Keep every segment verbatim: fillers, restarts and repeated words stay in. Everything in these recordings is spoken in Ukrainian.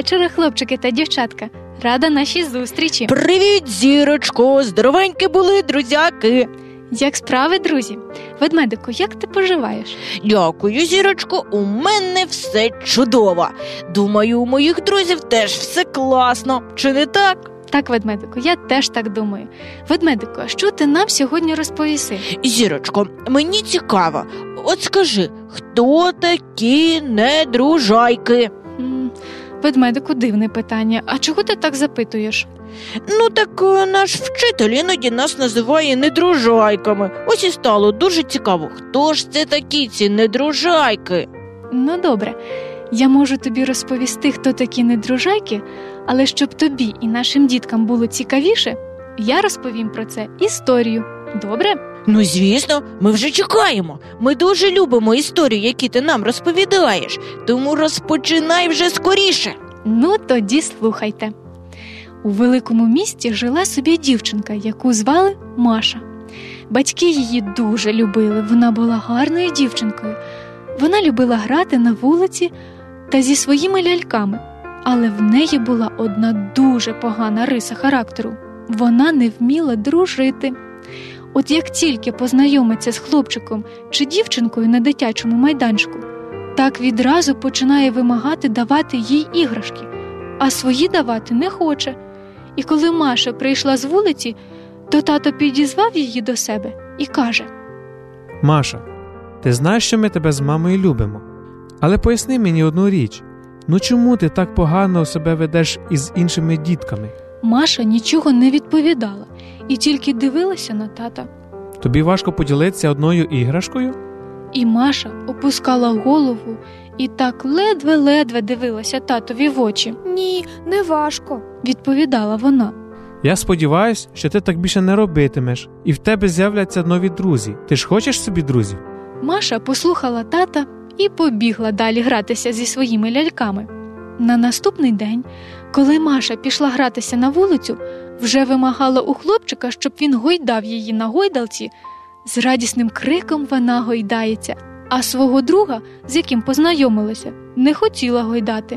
вечора, хлопчики та дівчатка. Рада нашій зустрічі. Привіт, Зірочко! Здоровенькі були, друзяки! Як справи, друзі? Ведмедику, як ти поживаєш? Дякую, Зірочко, у мене все чудово. Думаю, у моїх друзів теж все класно. Чи не так? Так, Ведмедику, я теж так думаю. Ведмедику, а що ти нам сьогодні розповіси? Зірочко, мені цікаво. От скажи, хто такі недружайки? М, Ведмедику, дивне питання. А чого ти так запитуєш? Ну так наш вчитель іноді нас називає недружайками. Ось і стало дуже цікаво, хто ж це такі ці недружайки? Ну, добре. Я можу тобі розповісти, хто такі недружайки, але щоб тобі і нашим діткам було цікавіше, я розповім про це історію. Добре? Ну, звісно, ми вже чекаємо. Ми дуже любимо історії, які ти нам розповідаєш, тому розпочинай вже скоріше. Ну, тоді слухайте. У великому місті жила собі дівчинка, яку звали Маша. Батьки її дуже любили, вона була гарною дівчинкою. Вона любила грати на вулиці та зі своїми ляльками, але в неї була одна дуже погана риса характеру. Вона не вміла дружити. От як тільки познайомиться з хлопчиком чи дівчинкою на дитячому майданчику, так відразу починає вимагати давати їй іграшки, а свої давати не хоче. І коли Маша прийшла з вулиці, то тато підізвав її до себе і каже: «Маша, ти знаєш, що ми тебе з мамою любимо, але поясни мені одну річ. Ну чому ти так погано себе ведеш із іншими дітками?» Маша нічого не відповідала і тільки дивилася на тата. «Тобі важко поділитися одною іграшкою?» І Маша опускала голову і так ледве-ледве дивилася татові в очі. «Ні, не важко», – відповідала вона. «Я сподіваюся, що ти так більше не робитимеш, і в тебе з'являться нові друзі. Ти ж хочеш собі друзів?» Маша послухала тата і побігла далі гратися зі своїми ляльками. На наступний день, коли Маша пішла гратися на вулицю, вже вимагала у хлопчика, щоб він гойдав її на гойдалці. З радісним криком вона гойдається, а свого друга, з яким познайомилася, не хотіла гойдати.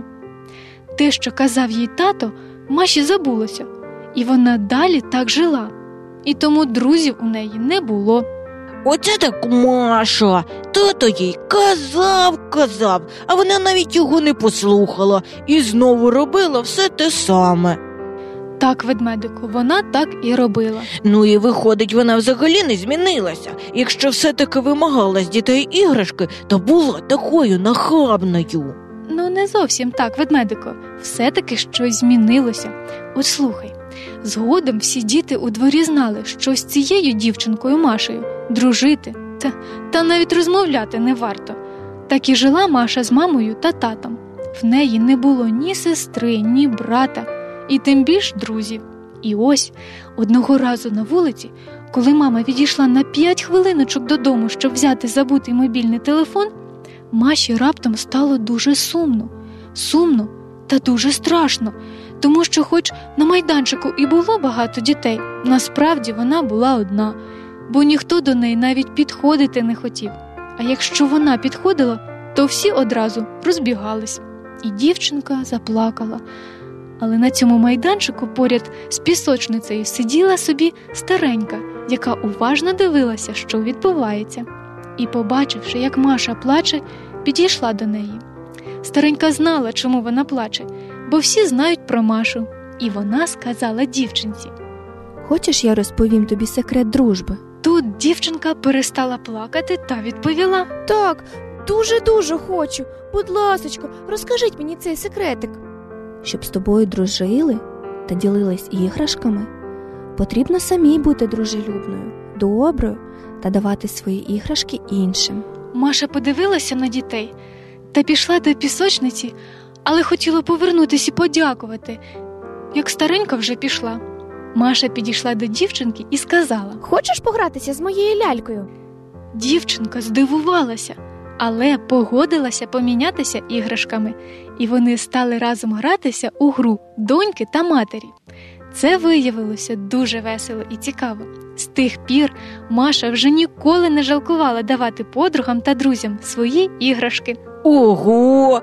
Те, що казав їй тато, Маші забулося, і вона далі так жила. І тому друзів у неї не було. Оце так Маша! Тато їй казав, казав, а вона навіть його не послухала і знову робила все те саме. Так, ведмедику, вона так і робила. Ну і виходить, вона взагалі не змінилася. Якщо все-таки вимагала з дітей іграшки, то була такою нахабною. Ну, не зовсім так, ведмедику. Все-таки щось змінилося. От слухай, згодом всі діти у дворі знали, що з цією дівчинкою Машею дружити та, та навіть розмовляти не варто. Так і жила Маша з мамою та татом. В неї не було ні сестри, ні брата, і тим більш друзів. І ось одного разу на вулиці, коли мама відійшла на п'ять хвилиночок додому, щоб взяти забутий мобільний телефон, Маші раптом стало дуже сумно. Сумно та дуже страшно, тому що хоч на майданчику і було багато дітей, насправді вона була одна, бо ніхто до неї навіть підходити не хотів. А якщо вона підходила, то всі одразу розбігались. І дівчинка заплакала. Але на цьому майданчику поряд з пісочницею сиділа собі старенька, яка уважно дивилася, що відбувається. І, побачивши, як Маша плаче, підійшла до неї. Старенька знала, чому вона плаче, бо всі знають про Машу. І вона сказала дівчинці: «Хочеш, я розповім тобі секрет дружби?» Тут дівчинка перестала плакати та відповіла: «Так, дуже-дуже хочу. Будь ласочко, розкажіть мені цей секретик». Щоб з тобою дружили та ділились іграшками, потрібно самій бути дружелюбною, доброю та давати свої іграшки іншим. Маша подивилася на дітей та пішла до пісочниці, але хотіла повернутися і подякувати, як старенька вже пішла. Маша підійшла до дівчинки і сказала: «Хочеш погратися з моєю лялькою?» Дівчинка здивувалася, але погодилася помінятися іграшками, і вони стали разом гратися у гру доньки та матері. Це виявилося дуже весело і цікаво. З тих пір Маша вже ніколи не жалкувала давати подругам та друзям свої іграшки. Ого!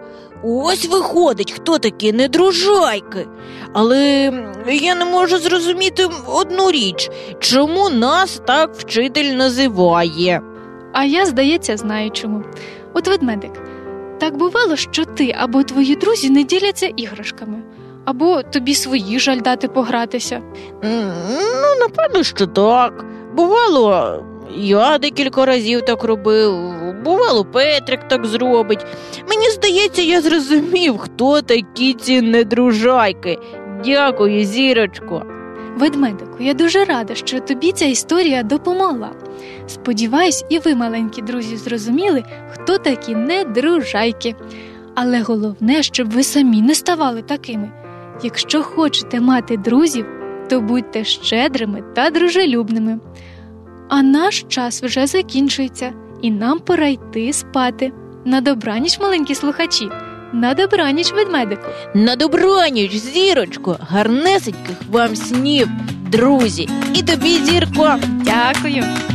ось виходить, хто такі недружайки. Але я не можу зрозуміти одну річ. Чому нас так вчитель називає? А я, здається, знаю чому. От ведмедик, так бувало, що ти або твої друзі не діляться іграшками, або тобі свої жаль дати погратися. Ну, напевно, що так. Бувало, я декілька разів так робив, бувало, Петрик так зробить. Мені здається, я зрозумів, хто такі ці недружайки. Дякую, Зірочко. Ведмедику, я дуже рада, що тобі ця історія допомогла. Сподіваюсь, і ви, маленькі друзі, зрозуміли, хто такі недружайки. Але головне, щоб ви самі не ставали такими. Якщо хочете мати друзів, то будьте щедрими та дружелюбними. А наш час вже закінчується, і нам пора йти спати. На добраніч, маленькі слухачі! На добраніч, ведмедику! На добраніч, Зірочко! Гарнесеньких вам снів, друзі! І тобі, Зірко! Дякую!